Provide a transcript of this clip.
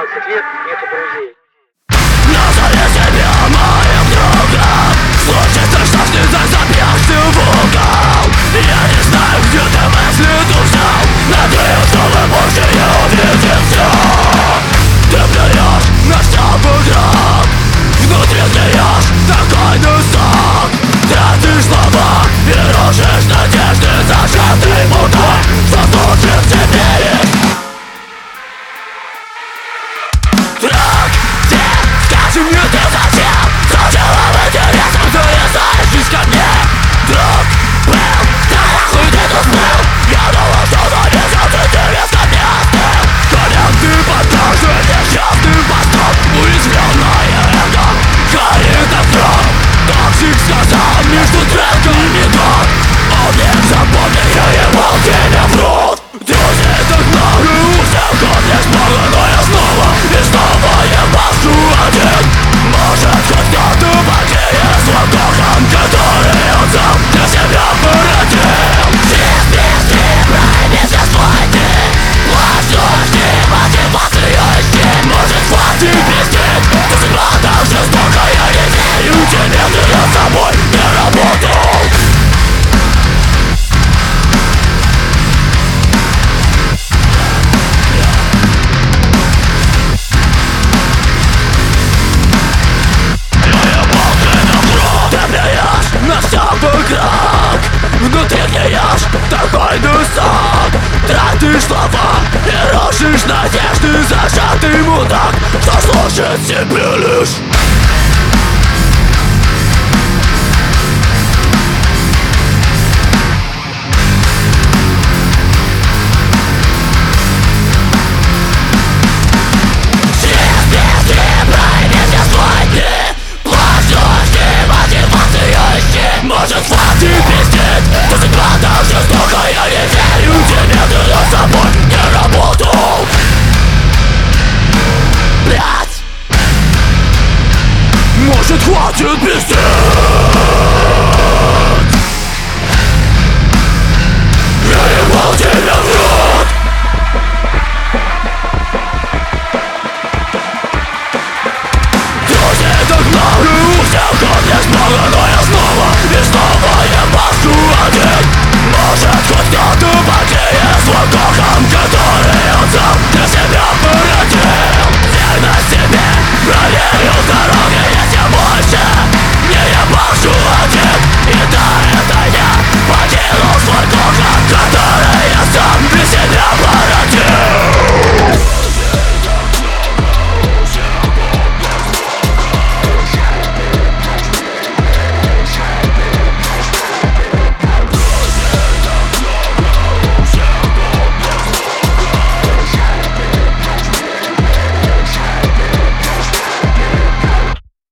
20 лет нету друзей. Назови себя моим другом. Случай страшно, снизу забьешься в угол. Я не знаю, где ты мысли взял. Надеюсь, что мы больше не увидимся. Ты плюешь на все игрок. Внутри тлеешь такой носок. Тратишь слова и рушишь надежды. Зажатый мудак, что случится теперь. Скажи мне, ты зачем? Сначала в интересах, ты не знаешь, жизнь ко мне. Друг был, да нахуй ты тут был. Я думал, что зависел, ты интерес ко мне остыл. Коллег покажет несчастным постом. Уязвленное эго горит огнем. Токсик сказал мне, что трека не тот. Он не запомнил, я его не врут. Друзей так много, у всех год лишь много. Но я снова и снова я машу один. Может, хоть кто-то покинет свой кокон, который он сам для себя породил. Ты проявись свой ты. Плачешь, мотивацию ищи. Может, хватит пиздеть. Ты всегда так жестоко, я не верю тебе. Ты над собой не работал. На все вокруг. Внутри гниешь такой носок. Тратишь слова и рушишь надежды. Зажатый мудак, что слушает себе лишь.